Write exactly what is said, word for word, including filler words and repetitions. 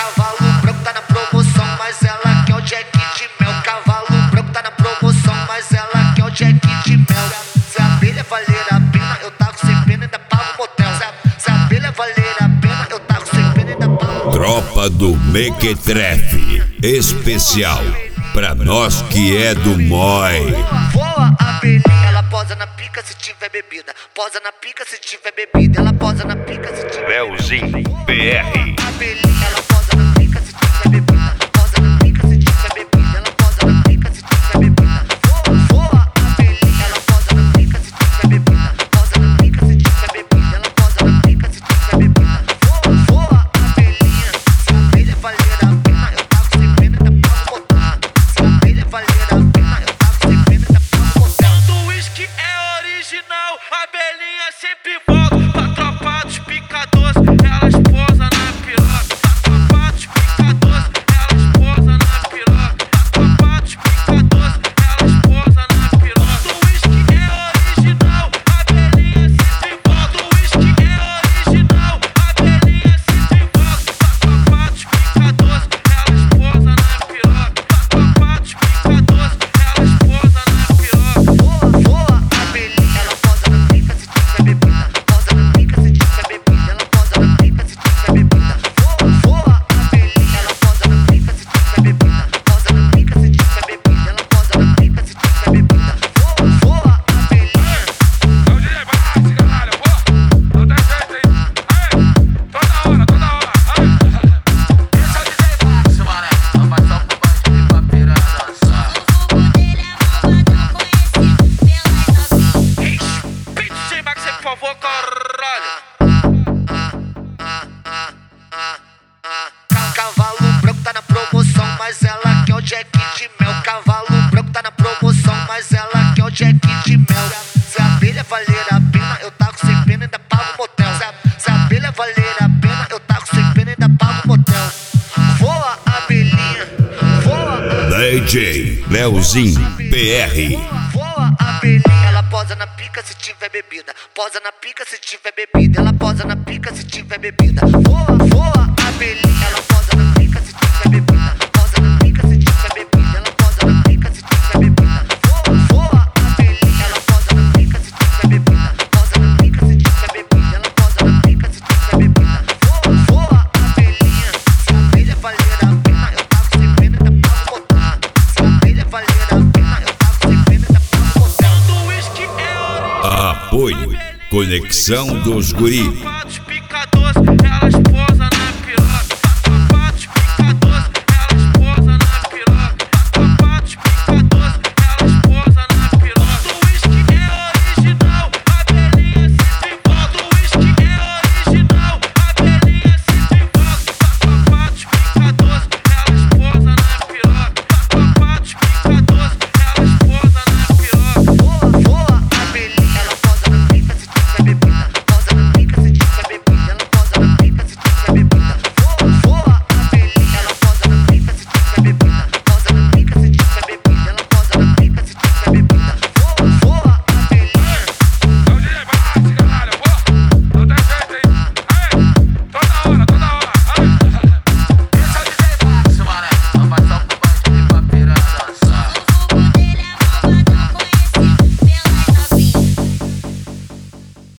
Cavalo branco tá na promoção, mas ela quer o Jack de mel. Cavalo branco tá na promoção, mas ela quer o Jack de mel. Se a abelha valer a pena, eu taco sem pena e ainda pago o motel. Se, se a abelha valer a pena, eu taco sem pena e ainda pago o motel. Tropa do Mequetrefe, especial pra nós que é do Mói. Voa a abelhinha, ela posa na pica se tiver bebida. Posa na pica se tiver bebida. Ela posa na pica se tiver Leozinho P R. a abelhinha, ela posa na pica se tiver bebida. Posa na pica se tiver bebida. Ela posa na pica se tiver bebida. Voa a abelhinha, ela posa na pica se tiver bebida. Posa na pica se tiver bebida. Ela posa na pica se tiver bebida. Voa a abelhinha, se a abelha valer a pena, eu taco sem pena e ainda pago o motel. Se a abelha valer a pena, eu taco sem pena e ainda pago o motel. Do uísque é original, a abelhinha sempre volta. Pra tropa dos picadores, elas posam na piroca. Pra tropa dos picadores, elas posam na piroca. Pra tropa dos picadores, elas posam na piroca. Do uísque é original, a abelhinha sempre volta. Do uísque é original, a abelhinha sempre volta. Pra tropa dos picadores, elas posam na piroca. Pra tropa dos picadores, elas posam na piroca. Voa, voa a abelhinha, ela posa na pica se tiver bebida. Posa na pica se tiver bebida. Ela posa na pica se tiver bebida. Voa, voa a abelhinha, ela posa na pica se tiver bebida. Posa na pica se tiver bebida. Ela posa na pica se tiver bebida. Voa, voa a abelhinha. É o D J Bate, galera, pô, não tem jeito aí, aí, toda hora, toda hora, aí. Esse é o D J Bate, mané, vai passar pro bandido pra piranha dançar. Respeite o D J Max aí, por favor, caralho. Cavalo branco tá na promoção, mas ela quer o Jack de mel. Cavalo branco tá na promoção, mas ela quer o Jack de mel. Se a abelha valer a pena, eu taco sem pena e ainda pago o motel. Se a, se a abelha valer a pena, eu taco sem pena e ainda pago o motel. Voa a abelhinha, voa a D J Leozinho P R. Voa a abelhinha, ela posa na pica se tiver bebida. Posa na pica se tiver bebida. Ela posa na pica se tiver bebida. Voa, voa a abelhinha, ela posa na pica se tiver bebida. Posa na pica se tiver bebida. Ela posa na pica se tiver bebida. Voa, voa a abelhinha, ela posa na pica se tiver bebida. Posa na pica se tiver bebida. Ela posa na pica se tiver bebida. Voa, voa a abelhinha, se a abelha valer a pena, eu taco sem pena e ainda pago o motel. Se a abelha valer a pena, eu taco sem pena e ainda pago o motel. Do uísque é original. Apoio Conexão dos Guri.